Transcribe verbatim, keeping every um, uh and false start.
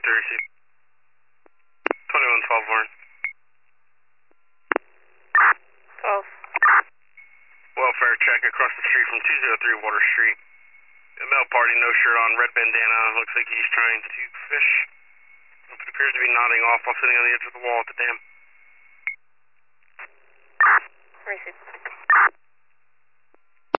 three, receive. twenty-one twelve, Warren. twelve. Welfare check across the street from two oh three Water Street. A male party, no shirt on, red bandana. Looks like he's trying to fish. It appears to be nodding off while sitting on the edge of the wall at the dam. Receive.